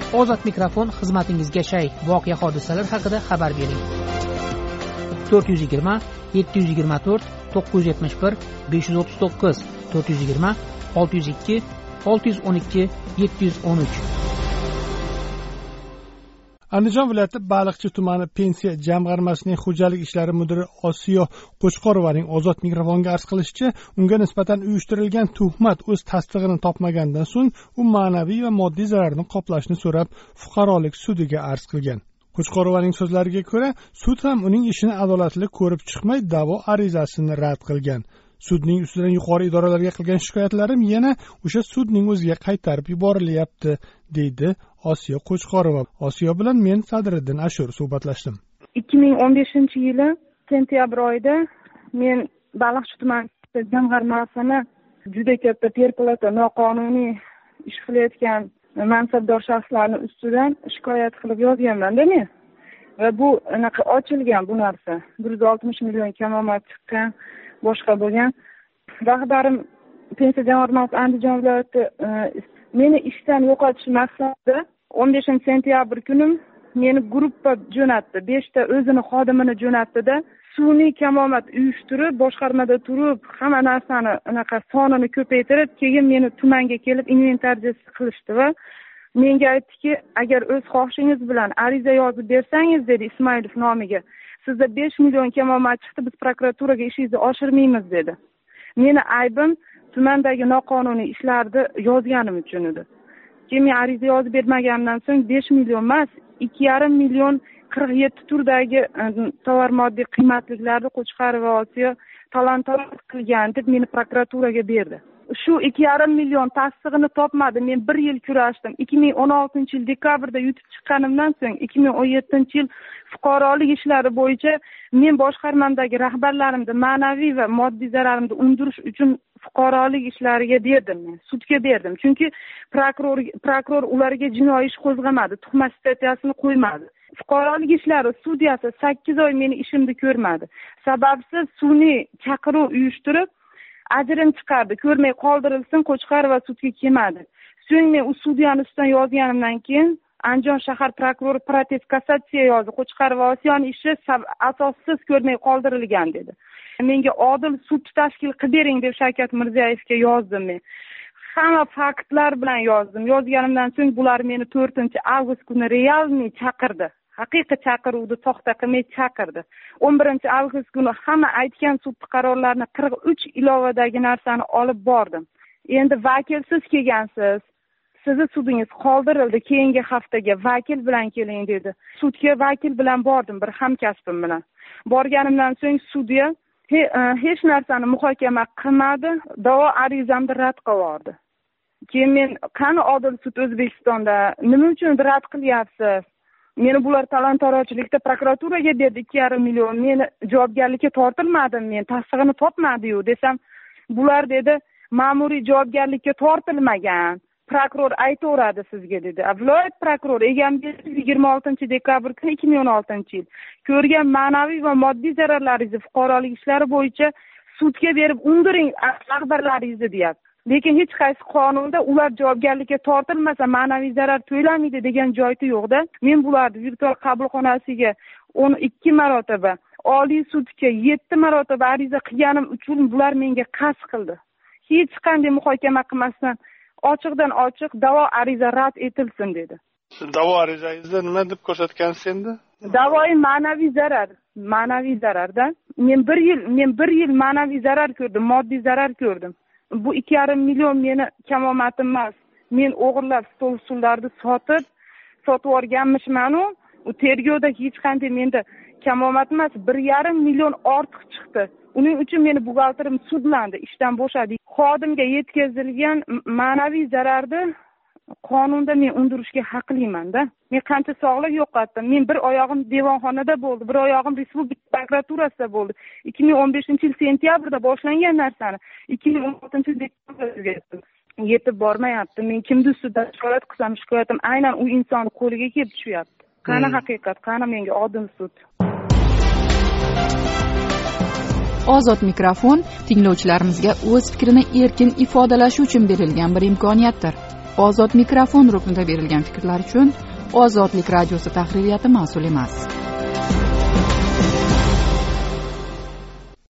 Ozod mikrofon xizmatingizga shay. Voqea hodisalar haqida xabar bering. 420 724 971 539 420 602 612 713. Andijon viloyati Baliqchi tumani pensiya jamg'armasining xo'jalik ishlari mudiri Osiyo Qo'chqorovaning Ozod mikrofonga arz qilishicha, unga nisbatan uyushtirilgan tuhmat o'z tasdig'ini topmagandan so'ng u ma'naviy va moddiy zararni qoplashni so'rab fuqarolik sudiga arz qilgan. Qo'chqorovaning so'zlariga ko'ra, sud ham uning ishini adolatli ko'rib chiqmay da'vo arizasini rad qilgan. Sudning ustidan yuqori idoralarga qilgan shikoyatlarim yana o'sha sudning o'ziga qaytarib yuborilyapti, deydi Osiyo Qo'chqorova. Osiyo bilan men Sadriddin Ashur suhbatlashdim. 2015-yili sentyabr oyida men Baliqchi tumani jamg'armasini juda katta terplata noqonuniy ish qilayotgan mansabdor shaxslarning ustidan shikoyat qilib yozganman-da men. Va bu anaqa ochilgan bu narsa. 160 million kamomad chiqqan, boshqa bo'lgan. Rahbarim pensiya jamg'armasi Andijon viloyati meni ishdan yo'qotish maqsadida 15 sentyabr kuni meni gruppa jo'natdi. 5 ta o'zini xodimini jo'natdi-da, sun'iy kamomad uyushtirib, boshqarmada turib, hamma narsani anaqa sonini ko'paytirib, keyin meni tumanga kelib inventarizatsiya qilishdi va menga aytdiki, agar o'z xohishingiz bilan ariza yozib bersangiz, dedi Ismoilov nomiga, sizda 5 million kamomad chiqdi, biz prokuraturaga ishingizni oshirmaymiz, dedi. Meni aybim tumandagi noqonuniy ishlarni yozganim uchun edi. Keyin men ariza yozib bermaganimdan so'ng 5 million emas, 2,5 million 47 turdagi tovar moddiy qiymatliklarni Qo'chqorov va Osiyo talon-toroj qilgan deb meni prokuraturaga berdi. Shu 2,5 million tasdig'ini topmadim. Men 1 yil kurashdim. 2016-yil dekabrda yutib chiqqanimdan so'ng 2017-yil fuqarolik ishlari bo'yicha men boshqarmamdagi rahbarlarimni ma'naviy va moddiy zararimni undirish uchun fuqarolik ishlariga berdim men. Sudga berdim. Chunki prokuror ularga jinoiy ish qo'zg'amadi, tuhmat statyasini qo'ymadi. Fuqarolik ishlari sudyasi 8 oy meni ishimni ko'rmadi. Sababsiz sun'iy chaqiruv uyushtirib ajrim chiqardi. Ko'rmay qoldirilsin, Qo'chqorov va sudga kelmadi. So'ng men u sudyani ustidan yozganimdan keyin Andijon shahar prokurori protest kassatsiya yozdi. Qo'chqorov va Osiyoning ishi asossiz ko'rmay qoldirilgan dedi. Menga odil sud tashkil qilib bering deb Shavkat Mirziyoyevga yozdim men. Hamma faktlar bilan yozdim. Yozganimdan so'ng bular meni 4-avgust kuni realniy chaqirdi. Haqiqiy chaqiruvni to'xta qilmay chaqirdi. 11-avgust kuni hamma aytgan sud qarorlarini 43 ilovadagi narsani olib bordim. Endi vakilsiz kelgansiz. Sizni sudingiz qoldirildi. Keyingi haftaga vakil bilan keling dedi. Sudga vakil bilan bordim, bir hamkasbim bilan. Borganimdan so'ng sudya hech narsani muhokama qilmadi, da'vo arizamni rad qildi. Keyin men qani odil sud O'zbekistonda nima uchun rad qilyapsiz? Meni bular talon-torojlikda prokuraturaga berdi 2,5 million. Meni javobgarlikka tortilmadim, men tasdig'ini topmadi-yu desam, bular dedi, ma'muriy javobgarlikka tortilmagan. Prokuror aytaveradi sizga dedi. Viloyat prokurori Egamberdiyev 26-dekabr kuni 2016-yil ko'rgan ma'naviy va moddiy zararlaringizni fuqarolik ishlari bo'yicha sudga berib undiring rahbarlaringizni deyapti. Lekin hech qaysi qonunda ular javobgarlikka tortilmasa ma'naviy zarar to'lanmaydi degan joyda yo'qda. Men bularni virtual qabulxonasiga 12 marotaba, Oliy sudga 7 marotaba ariza qilganim uchun bular menga qasd qildi. Hech qanday muhokama qilmasdan ochiqdan ochiq da'vo ariza rad etilsin dedi. Da'vo arizangizda nima deb ko'rsatgansiz endi? Da'voyi ma'naviy zararda. Men bir yil ma'naviy zarar ko'rdim, moddiy zarar ko'rdim. Bu 2,5 million meni kamomatim emas. Men o'g'irlab stol-stullarni sotib yuborganmishman-u, u tergovda hech qanday menda kamomat emas, 1,5 million ortiq chiqdi. Uning uchun meni buxgalterim sudlandi, ishdan bo'shadi. Xodimga yetkazilgan ma'naviy zararni qonunda men undirishga haqliman-da. Men qancha sog'lik yo'qotdim. Men bir oyog'im devonxonada bo'ldi, bir oyog'im Respublika prokuraturasida bo'ldi. 2015-yil sentyabrda boshlangan narsani 2016-yil dekabrda yetib bormayapti. Men kimni ustidan shikoyat qilsam, shikoyatim aynan u inson qo'liga kelib tushyapti. Qani haqiqat, qani menga odil sud. Ozod mikrofon tinglovchilarimizga o'z fikrini erkin ifodalashi uchun berilgan bir imkoniyatdir. ozod mikrofon ruknida berilgan fikrlar uchun ozodlik radiosi tahririyati mas'ul emas.